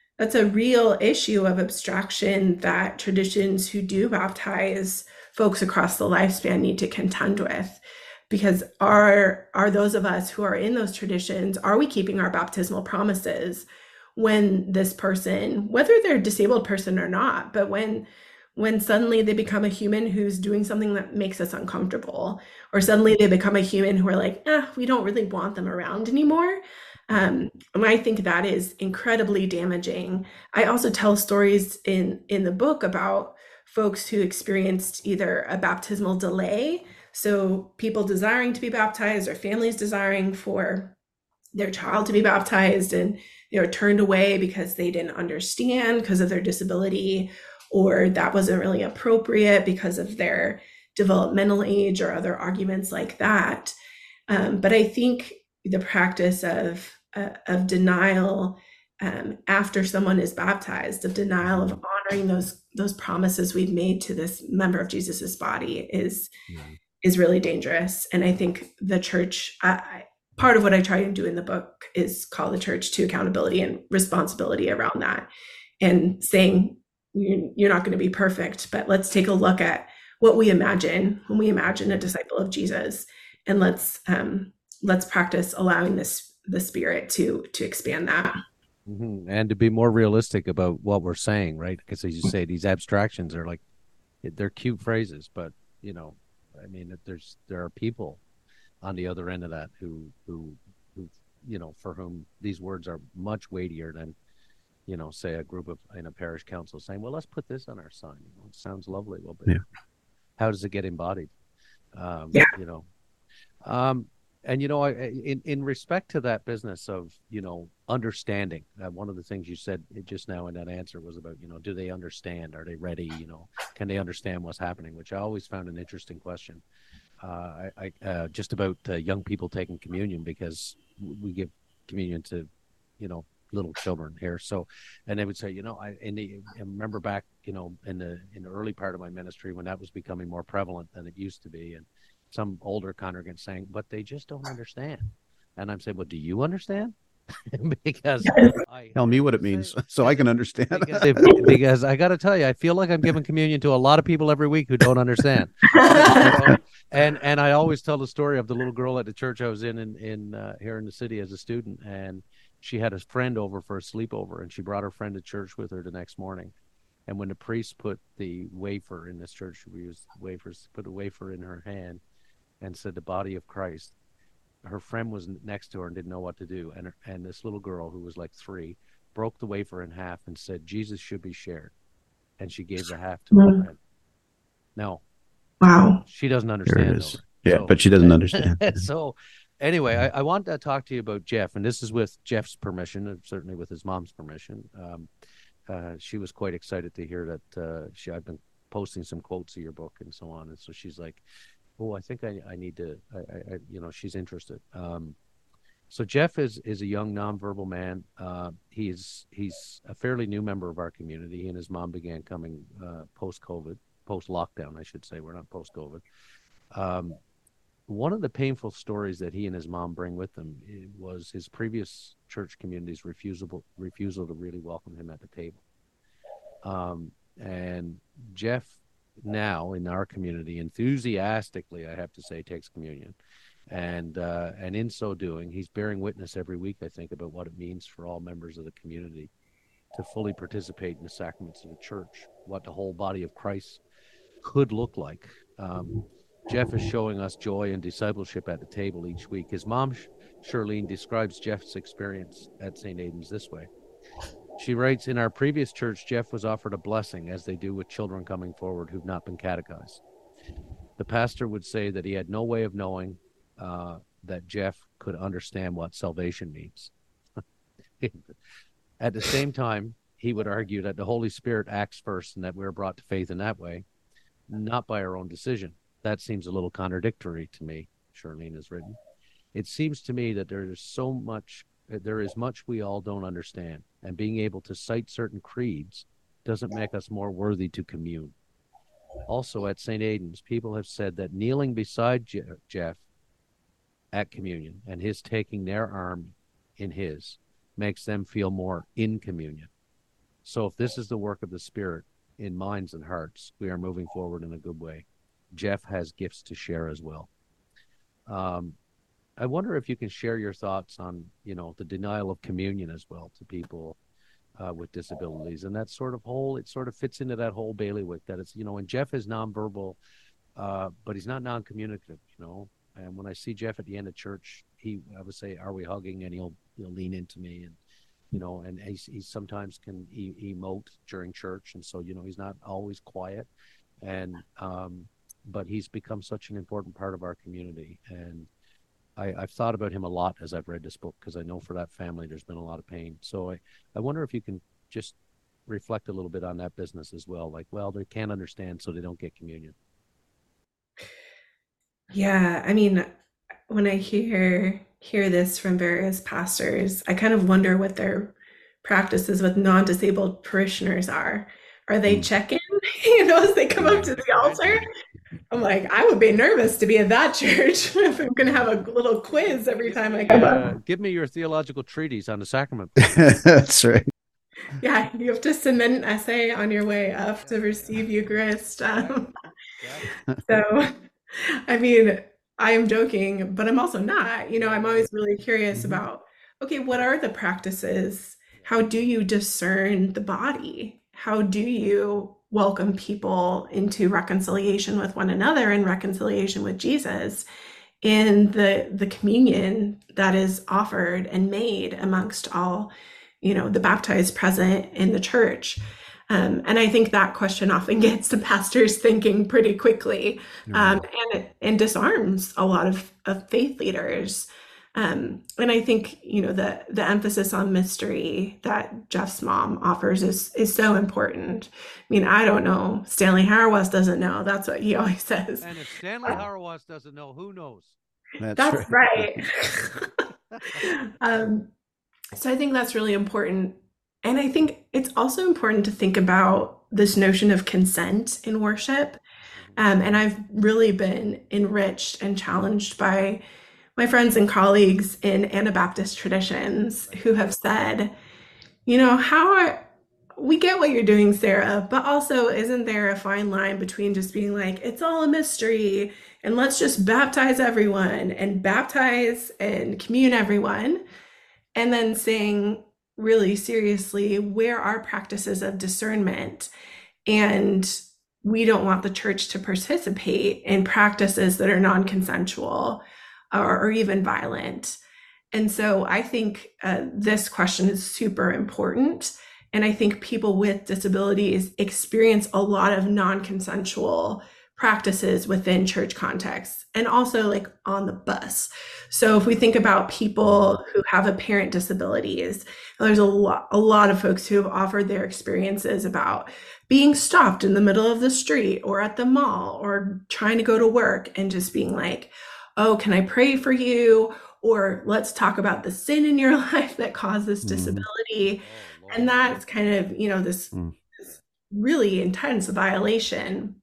issue of abstraction that traditions who do baptize folks across the lifespan need to contend with. Because are those of us who are in those traditions, are we keeping our baptismal promises when this person, whether they're a disabled person or not, but when suddenly they become a human who's doing something that makes us uncomfortable, or suddenly they become a human who are like, we don't really want them around anymore. And I think that is incredibly damaging. I also tell stories in the book about folks who experienced either a baptismal delay, so people desiring to be baptized or families desiring for their child to be baptized, and they were turned away because they didn't understand because of their disability, or that wasn't really appropriate because of their developmental age or other arguments like that. But I think the practice of denial after someone is baptized, of denial of honoring those promises we've made to this member of Jesus's body is really dangerous. And I think the church, part of what I try to do in the book is call the church to accountability and responsibility around that, and saying you're not going to be perfect, but let's take a look at what we imagine when we imagine a disciple of Jesus, and let's practice allowing the Spirit to expand that. Mm-hmm. And to be more realistic about what we're saying, right? Because as you say, these abstractions are like, they're cute phrases, but I mean, there are people on the other end of that who for whom these words are much weightier than say a group in a parish council saying, well, let's put this on our sign. It sounds lovely. Well, but how does it get embodied? And in respect to that business of understanding, one of the things you said just now in that answer was about do they understand? Are they ready? Can they understand what's happening? Which I always found an interesting question. I just about young people taking communion, because we give communion to little children here. So, and they would say, I remember back in the early part of my ministry when that was becoming more prevalent than it used to be, and some older congregants saying, but they just don't understand. And I'm saying, well, do you understand? Because tell me what it means so I can understand. Because I got to tell you, I feel like I'm giving communion to a lot of people every week who don't understand. And I always tell the story of the little girl at the church I was in here in the city as a student, and she had a friend over for a sleepover, and she brought her friend to church with her the next morning. And when the priest put the wafer in this church, we use wafers, put a wafer in her hand and said, the body of Christ, her friend was next to her and didn't know what to do. And this little girl, who was like 3, broke the wafer in half and said, Jesus should be shared. And she gave the half to her friend. No. Wow. She doesn't understand. But she doesn't understand. So anyway, I want to talk to you about Jeff, and this is with Jeff's permission, and certainly with his mom's permission. She was quite excited to hear that I've been posting some quotes of your book and so on. And so she's like, oh, I think I need to, she's interested. So Jeff is a young nonverbal man. He's a fairly new member of our community. He and his mom began coming post-COVID, post-lockdown, I should say. We're not post-COVID. One of the painful stories that he and his mom bring with them was his previous church community's refusal to really welcome him at the table. And Jeff now in our community enthusiastically, I have to say, takes communion. And in so doing, he's bearing witness every week, I think, about what it means for all members of the community to fully participate in the sacraments of the church, what the whole body of Christ could look like. Jeff is showing us joy and discipleship at the table each week. His mom, Charlene, describes Jeff's experience at St. Aidan's this way. She writes, in our previous church, Jeff was offered a blessing, as they do with children coming forward who've not been catechized. The pastor would say that he had no way of knowing that Jeff could understand what salvation means. At the same time, he would argue that the Holy Spirit acts first and that we're brought to faith in that way, not by our own decision. That seems a little contradictory to me, Charlene has written. It seems to me that there is much we all don't understand, and being able to cite certain creeds doesn't make us more worthy to commune. Also, at St. Aidan's, people have said that kneeling beside Jeff at communion and his taking their arm in his makes them feel more in communion. So if this is the work of the Spirit in minds and hearts, we are moving forward in a good way. Jeff has gifts to share as well. I wonder if you can share your thoughts on, the denial of communion as well to people with disabilities, and that sort of fits into that whole bailiwick that it's, and Jeff is nonverbal, but he's not non-communicative, And when I see Jeff at the end of church, I would say, "Are we hugging?" And he'll lean into me, and and he sometimes can emote during church, and so he's not always quiet, and but he's become such an important part of our community, and I've thought about him a lot as I've read this book, because I know for that family there's been a lot of pain. So I wonder if you can just reflect a little bit on that business as well. Like, well, they can't understand, so they don't get communion. Yeah, I mean, when I hear this from various pastors, I kind of wonder what their practices with non-disabled parishioners are. Are they checking, as they come up to the altar? I'm like, I would be nervous to be at that church if I'm going to have a little quiz every time I come up. Give me your theological treatise on the sacrament. That's right. Yeah, you have to submit an essay on your way up to receive Eucharist. So, I mean, I am joking, but I'm also not. I'm always really curious about, okay, what are the practices? How do you discern the body? How do you welcome people into reconciliation with one another and reconciliation with Jesus in the communion that is offered and made amongst all, the baptized present in the church? And I think that question often gets the pastors thinking pretty quickly, and disarms a lot of faith leaders. And I think, the emphasis on mystery that Jeff's mom offers is so important. I mean, I don't know. Stanley Hauerwas doesn't know. That's what he always says. And if Stanley Hauerwas doesn't know, who knows? That's right. So I think that's really important. And I think it's also important to think about this notion of consent in worship. And I've really been enriched and challenged by my friends and colleagues in Anabaptist traditions who have said, we get what you're doing, Sarah, but also isn't there a fine line between just being like, it's all a mystery and let's just baptize everyone and baptize and commune everyone, and then saying really seriously, where are practices of discernment? And we don't want the church to participate in practices that are non-consensual or even violent. And so I think this question is super important. And I think people with disabilities experience a lot of non-consensual practices within church contexts, and also like on the bus. So if we think about people who have apparent disabilities, there's a lot of folks who have offered their experiences about being stopped in the middle of the street or at the mall or trying to go to work and just being like, oh, can I pray for you? Or let's talk about the sin in your life that caused this disability. And that's kind of, this really intense violation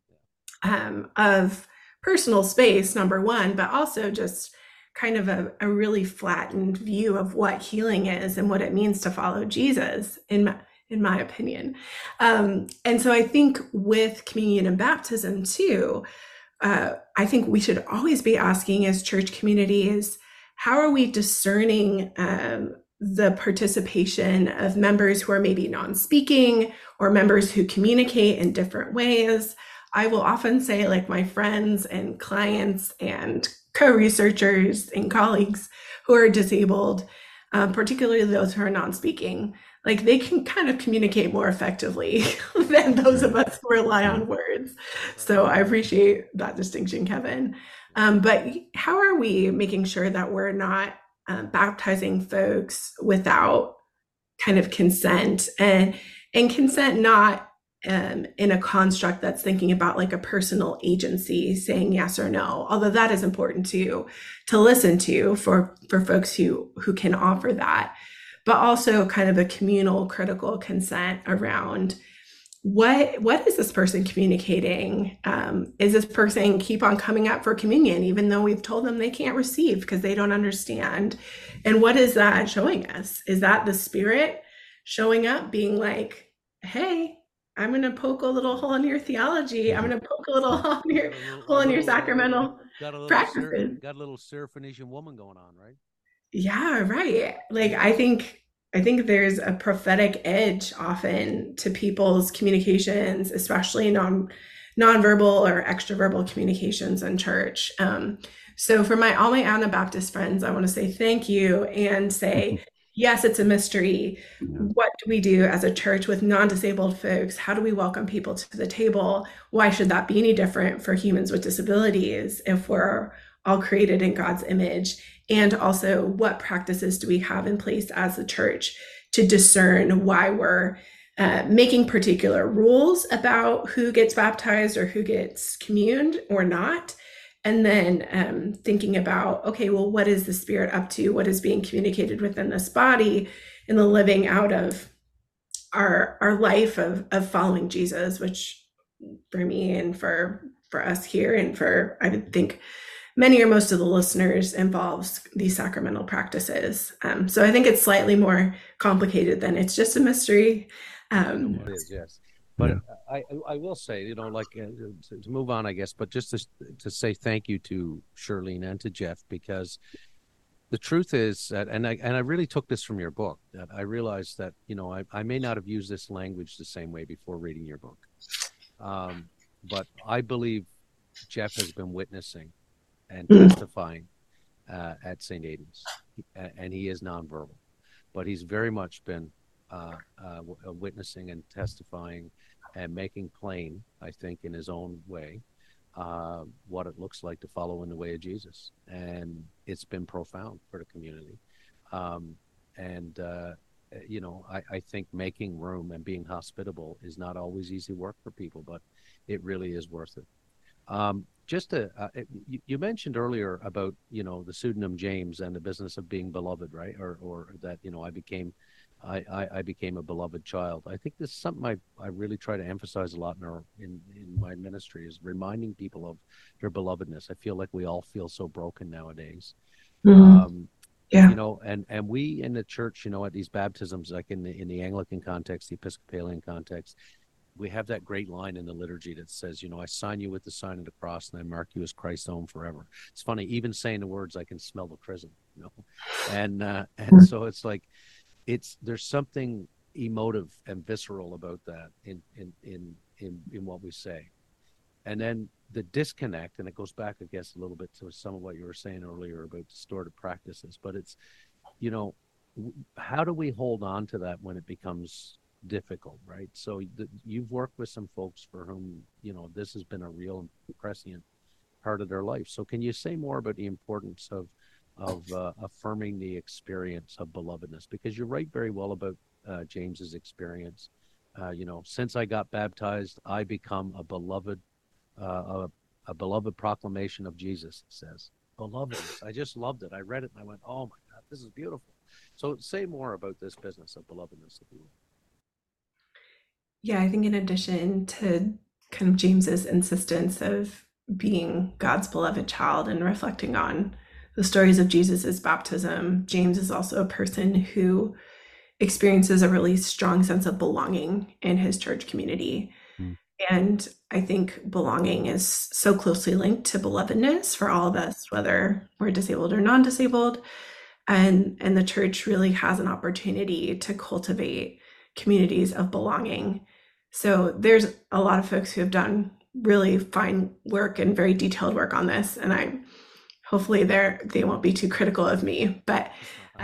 of personal space, number one, but also just kind of a really flattened view of what healing is and what it means to follow Jesus, in my opinion. And so I think with communion and baptism too, I think we should always be asking as church communities, how are we discerning the participation of members who are maybe non-speaking or members who communicate in different ways? I will often say, like, my friends and clients and co-researchers and colleagues who are disabled, particularly those who are non-speaking, like, they can kind of communicate more effectively than those of us who rely on words. So I appreciate that distinction, Kevin. But how are we making sure that we're not baptizing folks without kind of consent, and consent not in a construct that's thinking about like a personal agency saying yes or no, although that is important to listen to for folks who can offer that, but also kind of a communal critical consent around what is this person communicating? Is this person keep on coming up for communion even though we've told them they can't receive because they don't understand? And what is that showing us? Is that the Spirit showing up being like, hey, I'm going to poke a little hole in your theology. I'm going to poke a little hole in your sacramental practices. Got a little Syrophoenician woman going on, right? Yeah, right. Like, I think there's a prophetic edge often to people's communications, especially nonverbal or extraverbal communications in church. So for all my Anabaptist friends, I want to say thank you and say, yes, it's a mystery. What do we do as a church with non-disabled folks? How do we welcome people to the table? Why should that be any different for humans with disabilities if we're all created in God's image? And also, what practices do we have in place as a church to discern why we're making particular rules about who gets baptized or who gets communed or not? And then thinking about, okay, well, what is the Spirit up to? What is being communicated within this body in the living out of our life of following Jesus, which for me and for us here and for, I would think, many or most of the listeners involves these sacramental practices. So I think it's slightly more complicated than it's just a mystery. It is, yes. But I will say, you know, like to move on, I guess, but just to say thank you to Shirlene and to Jeff, because the truth is that, and I really took this from your book, that I realized that, you know, I may not have used this language the same way before reading your book. But I believe Jeff has been witnessing and testifying at St. Aidan's, and he is nonverbal, but he's very much been witnessing and testifying and making plain, I think, in his own way, what it looks like to follow in the way of Jesus. And it's been profound for the community. You know, I think making room and being hospitable is not always easy work for people, but it really is worth it. You mentioned earlier about, you know, the pseudonym James and the business of being beloved, right? Or that, you know, I became a beloved child. I think this is something I really try to emphasize a lot in my ministry, is reminding people of their belovedness. I feel like we all feel so broken nowadays. Yeah. You know, and we in the church, you know, at these baptisms, like in the Anglican context, the Episcopalian context, we have that great line in the liturgy that says, you know, I sign you with the sign of the cross and I mark you as Christ's own forever. It's funny, even saying the words, I can smell the prison, you know, and so it's like, there's something emotive and visceral about that in what we say. And then the disconnect, and it goes back, I guess, a little bit to some of what you were saying earlier about distorted practices, but it's, you know, how do we hold on to that when it becomes difficult, right? So you've worked with some folks for whom, you know, this has been a real prescient part of their life. So can you say more about the importance of affirming the experience of belovedness? Because you write very well about James's experience. You know, since I got baptized, I become a beloved proclamation of Jesus, it says. Belovedness. I just loved it. I read it and I went, oh my God, this is beautiful. So say more about this business of belovedness, if you will. Yeah, I think in addition to kind of James's insistence of being God's beloved child and reflecting on the stories of Jesus's baptism, James is also a person who experiences a really strong sense of belonging in his church community. And I think belonging is so closely linked to belovedness for all of us, whether we're disabled or non-disabled. And the church really has an opportunity to cultivate communities of belonging. So there's a lot of folks who have done really fine work and very detailed work on this. And hopefully they won't be too critical of me, but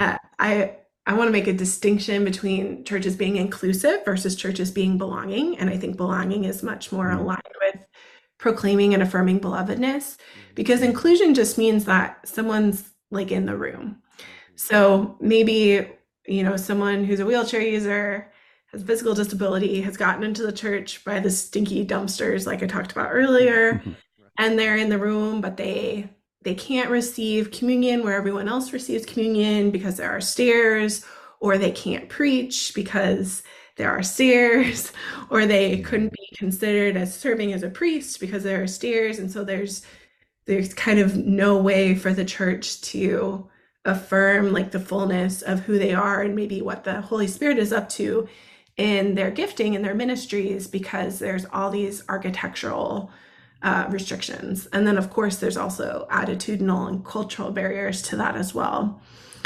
I want to make a distinction between churches being inclusive versus churches being belonging. And I think belonging is much more aligned with proclaiming and affirming belovedness, because inclusion just means that someone's like in the room. So maybe, you know, someone who's a wheelchair user, has physical disability, has gotten into the church by the stinky dumpsters, like I talked about earlier, and they're in the room, but they can't receive communion where everyone else receives communion because there are stairs, or they can't preach because there are stairs, or they couldn't be considered as serving as a priest because there are stairs. And so there's kind of no way for the church to affirm like the fullness of who they are and maybe what the Holy Spirit is up to in their gifting and their ministries, because there's all these architectural restrictions. And then, of course, there's also attitudinal and cultural barriers to that as well.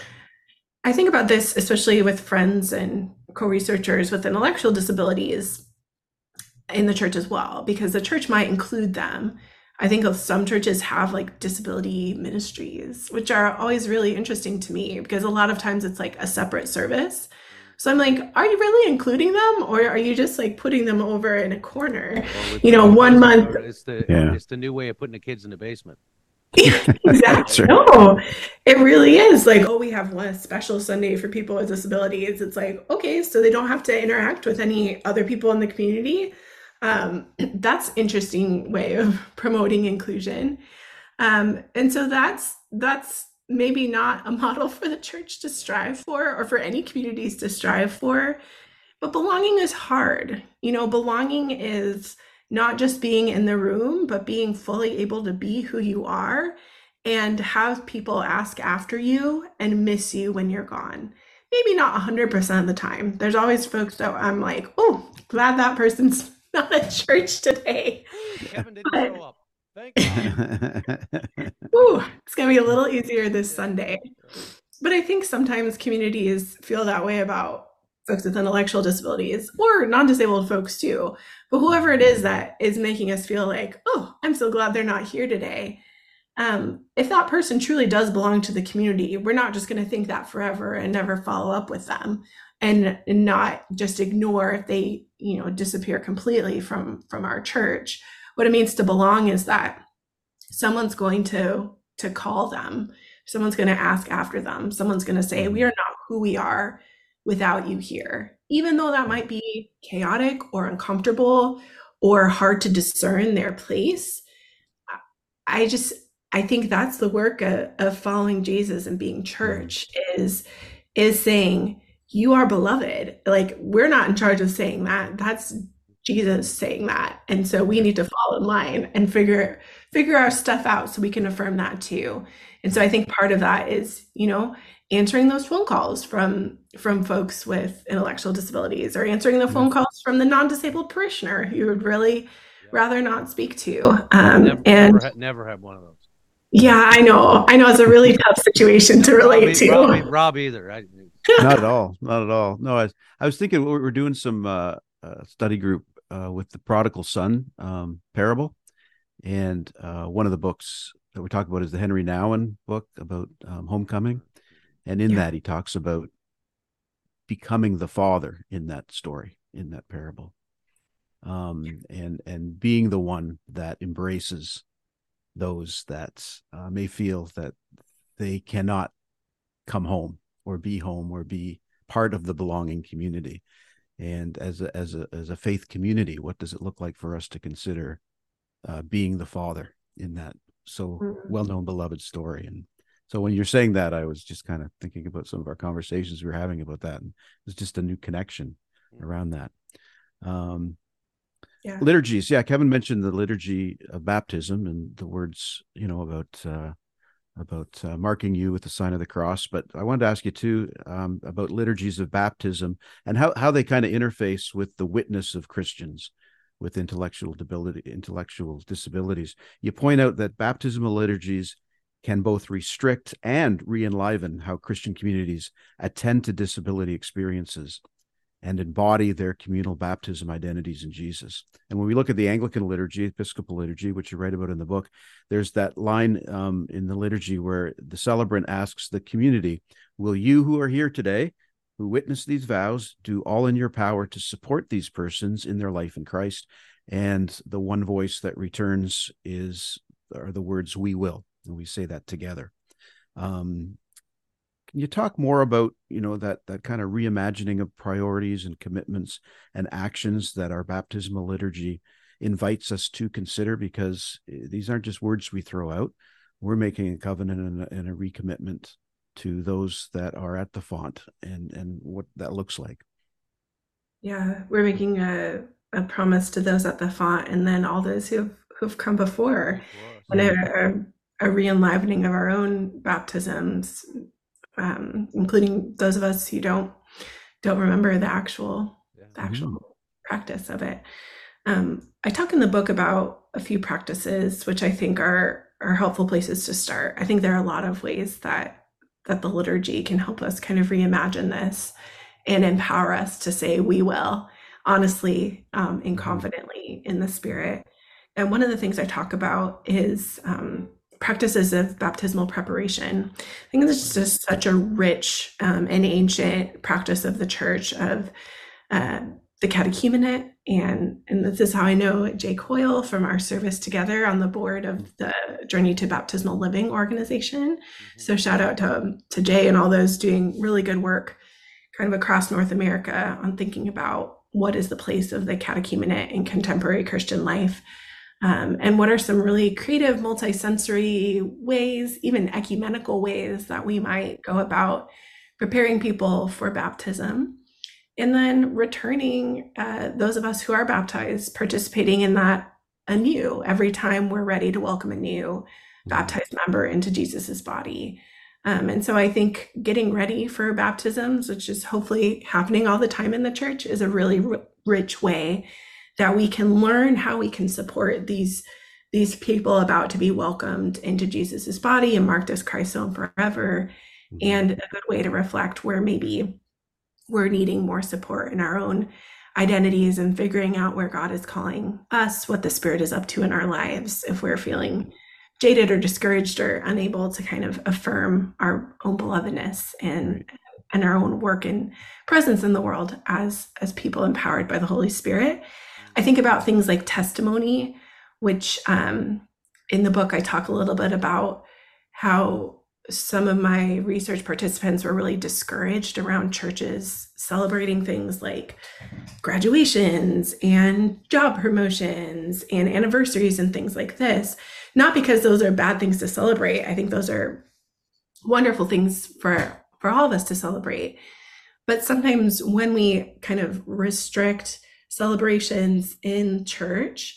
I think about this, especially with friends and co-researchers with intellectual disabilities in the church as well, because the church might include them. I think some churches have like disability ministries, which are always really interesting to me because a lot of times it's like a separate service. So I'm like, are you really including them, or are you just like putting them over in a corner? One month. It's the new way of putting the kids in the basement. Exactly. No, it really is like, oh, we have one special Sunday for people with disabilities. It's like, okay, so they don't have to interact with any other people in the community. That's interesting way of promoting inclusion. And so that's maybe not a model for the church to strive for, or for any communities to strive for. But belonging is hard. Belonging is not just being in the room, but being fully able to be who you are and have people ask after you and miss you when you're gone. Maybe not 100% of the time. There's always folks that I'm like, oh, glad that person's not at church today. Kevin didn't show up. Thank you. Ooh, it's going to be a little easier this Sunday. But I think sometimes communities feel that way about folks with intellectual disabilities, or non-disabled folks too. But whoever it is that is making us feel like, oh, I'm so glad they're not here today. If that person truly does belong to the community, we're not just going to think that forever and never follow up with them, and not just ignore if they, disappear completely from our church. What it means to belong is that someone's going to call them. Someone's going to ask after them. Someone's going to say, we are not who we are without you here. Even though that might be chaotic or uncomfortable or hard to discern their place, I think that's the work of following Jesus and being church, is saying, you are beloved. Like, we're not in charge of saying that. That's Jesus saying that. And so we need to fall in line and figure our stuff out so we can affirm that too. And so I think part of that is, answering those phone calls from folks with intellectual disabilities, or answering the phone calls from the non-disabled parishioner who would really rather not speak to. Never had one of those. Yeah, I know. It's a really tough situation to relate to. Rob either. Not at all. No, I was thinking we're doing some study group with the prodigal son parable, and one of the books that we talk about is the Henry Nouwen book about homecoming, and in that he talks about becoming the father in that story, in that parable, and being the one that embraces those that may feel that they cannot come home or be part of the belonging community. And as a faith community, what does it look like for us to consider being the father in that so well-known, beloved story? And so when you're saying that, I was just kind of thinking about some of our conversations we were having about that, and it's just a new connection around that. Liturgies. Yeah, Kevin mentioned the liturgy of baptism and the words, about marking you with the sign of the cross. But I wanted to ask you too about liturgies of baptism and how they kind of interface with the witness of Christians with intellectual disabilities. You point out that baptismal liturgies can both restrict and re-enliven how Christian communities attend to disability experiences and embody their communal baptism identities in Jesus. And when we look at the Anglican liturgy, Episcopal liturgy, which you write about in the book, there's that line in the liturgy where the celebrant asks the community, will you who are here today, who witness these vows, do all in your power to support these persons in their life in Christ? And the one voice that returns are the words, we will. And we say that together. Can you talk more about, that kind of reimagining of priorities and commitments and actions that our baptismal liturgy invites us to consider? Because these aren't just words we throw out. We're making a covenant and a recommitment to those that are at the font and what that looks like. Yeah, we're making a promise to those at the font, and then all those who've come before, and a re-enlivening of our own baptisms, including those of us who don't remember the actual practice of it. I talk in the book about a few practices which I think are helpful places to start. I think there are a lot of ways that the liturgy can help us kind of reimagine this and empower us to say we will honestly and confidently in the Spirit. And one of the things I talk about is practices of baptismal preparation. I think this is just such a rich and ancient practice of the church, of the catechumenate. And this is how I know Jake Hoyle from our service together on the board of the Journey to Baptismal Living organization. So shout out to Jay and all those doing really good work kind of across North America on thinking about what is the place of the catechumenate in contemporary Christian life. And what are some really creative, multisensory ways, even ecumenical ways that we might go about preparing people for baptism. And then returning those of us who are baptized, participating in that anew every time we're ready to welcome a new baptized member into Jesus's body. And so I think getting ready for baptisms, which is hopefully happening all the time in the church, is a really rich way that we can learn how we can support these people about to be welcomed into Jesus's body and marked as Christ's own forever, and a good way to reflect where maybe we're needing more support in our own identities and figuring out where God is calling us, what the Spirit is up to in our lives, if we're feeling jaded or discouraged or unable to kind of affirm our own belovedness and our own work and presence in the world as people empowered by the Holy Spirit. I think about things like testimony, which in the book I talk a little bit about how some of my research participants were really discouraged around churches celebrating things like graduations and job promotions and anniversaries and things like this. Not because those are bad things to celebrate. I think those are wonderful things for all of us to celebrate. But sometimes when we kind of restrict celebrations in church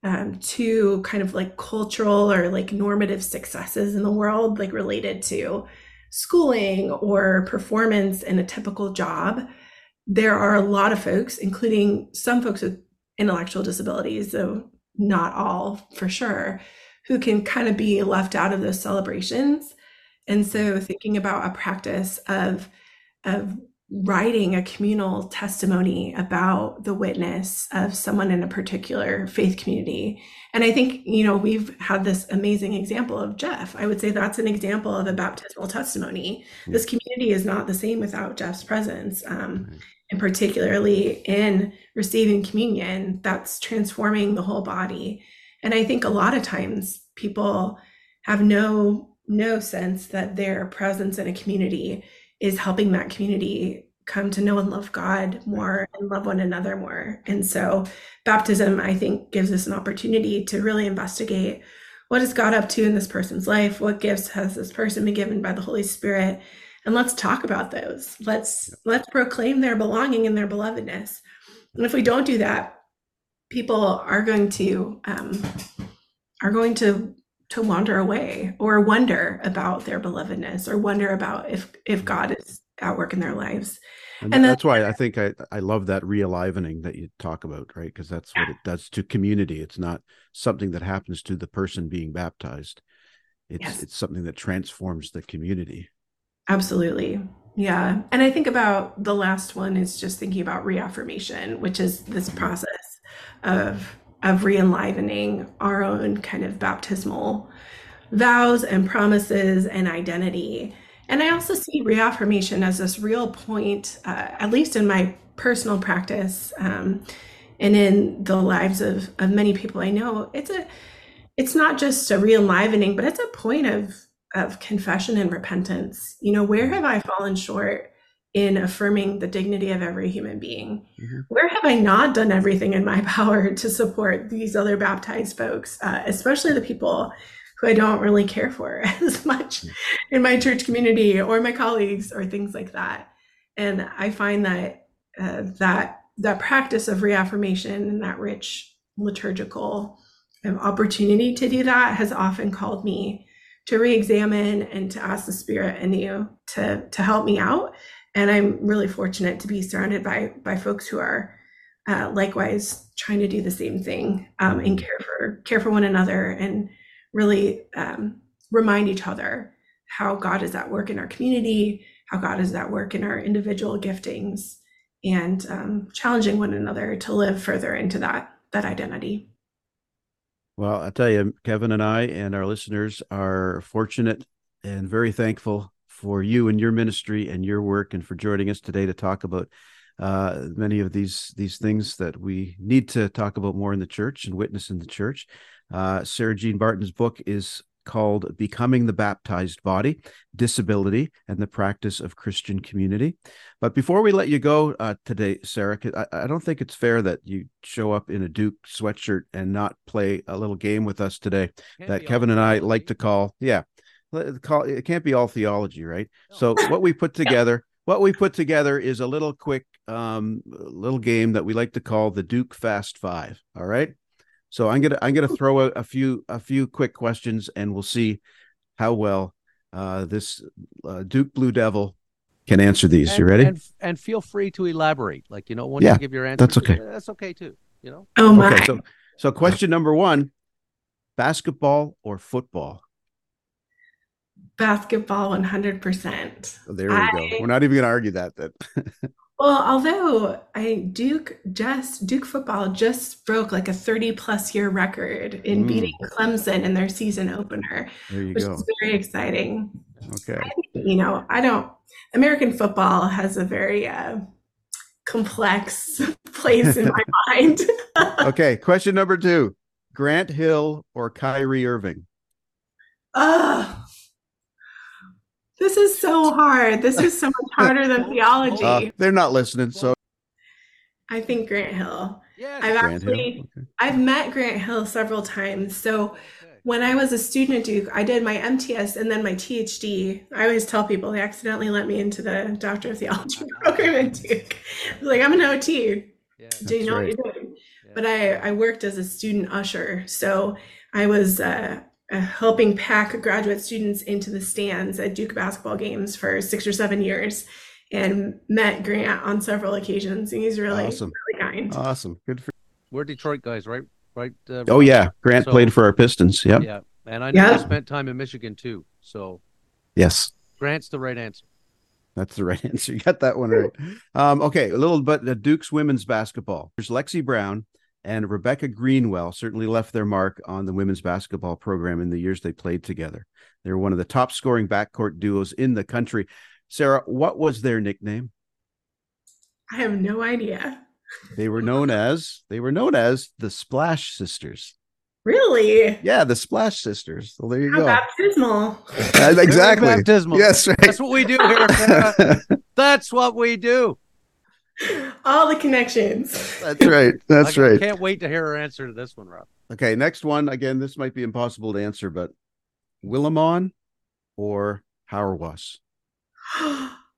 to kind of like cultural or like normative successes in the world, like related to schooling or performance in a typical job, there are a lot of folks, including some folks with intellectual disabilities, though not all for sure, who can kind of be left out of those celebrations. And so thinking about a practice of writing a communal testimony about the witness of someone in a particular faith community. And I think, we've had this amazing example of Jeff. I would say that's an example of a baptismal testimony. This community is not the same without Jeff's presence. And particularly in receiving communion, that's transforming the whole body. And I think a lot of times people have no sense that their presence in a community is helping that community come to know and love God more and love one another more. And so baptism, I think, gives us an opportunity to really investigate what is God up to in this person's life? What gifts has this person been given by the Holy Spirit? And let's talk about those. Let's proclaim their belonging and their belovedness. And if we don't do that, people are going to wander away or wonder about their belovedness or wonder about if God is at work in their lives. And that's why I think I love that re-alivening that you talk about, right? Because that's what it does to community. It's not something that happens to the person being baptized. It's something that transforms the community. Absolutely. Yeah. And I think about the last one is just thinking about reaffirmation, which is this process of re-enlivening our own kind of baptismal vows and promises and identity. And I also see reaffirmation as this real point, at least in my personal practice and in the lives of many people I know. It's not just a re-enlivening, but it's a point of confession and repentance. Where have I fallen short in affirming the dignity of every human being? Where have I not done everything in my power to support these other baptized folks, especially the people who I don't really care for as much in my church community or my colleagues or things like that? And I find that that practice of reaffirmation and that rich liturgical opportunity to do that has often called me to re-examine and to ask the Spirit anew to help me out. And I'm really fortunate to be surrounded by folks who are likewise trying to do the same thing and care for one another and really remind each other how God is at work in our community, how God is at work in our individual giftings, and challenging one another to live further into that identity. Well, I tell you, Kevin and I and our listeners are fortunate and very thankful for you and your ministry and your work, and for joining us today to talk about many of these things that we need to talk about more in the church and witness in the church. Sarah Jean Barton's book is called Becoming the Baptized Body, Disability, and the Practice of Christian Community. But before we let you go today, Sarah, I don't think it's fair that you show up in a Duke sweatshirt and not play a little game with us today that Kevin and I like to call, it can't be all theology, right? No. So what we put together is a little quick little game that we like to call the Duke Fast Five. All right. So I'm gonna throw out a few quick questions, and we'll see how well this Duke Blue Devil can answer these. You ready? And feel free to elaborate. Like, when you give your answer, that's okay. That's okay too. Oh my. Okay. So question number one: basketball or football? Basketball, 100%. There we go. We're not even going to argue that then. Well, although Duke football just broke like a 30+ year record in beating Clemson in their season opener, which is very exciting. Okay. American football has a very complex place in my mind. Okay. Question number two: Grant Hill or Kyrie Irving? This is so hard. This is so much harder than theology. They're not listening, so I think Grant Hill. Yes. I've met Grant Hill several times. So when I was a student at Duke, I did my MTS and then my PhD. I always tell people they accidentally let me into the Doctor of Theology program at Duke. I was like, I'm an OT. Yeah, do you know what you're doing? Yeah. But I worked as a student usher. So I was helping pack graduate students into the stands at Duke basketball games for 6 or 7 years, and met Grant on several occasions. And he's really, awesome. Really kind. Awesome. Good for you. We're Detroit guys, right? Oh yeah. Grant played for our Pistons. Yep. Yeah. And I know you spent time in Michigan too. So yes. Grant's the right answer. That's the right answer. You got that one right. Okay. A little bit Duke's women's basketball. There's Lexi Brown and Rebecca Greenwell certainly left their mark on the women's basketball program in the years they played together. They're one of the top scoring backcourt duos in the country. Sarah, what was their nickname? I have no idea. They were known as the Splash Sisters. Really? Yeah, the Splash Sisters. Well, there you go. Baptismal. Exactly. Baptismal. Yes, right. That's what we do here, Sarah. That's what we do. All the connections. That's right. That's right. I can't wait to hear her answer to this one, Rob. Okay, next one. Again, this might be impossible to answer, but Willimon or Hauerwas?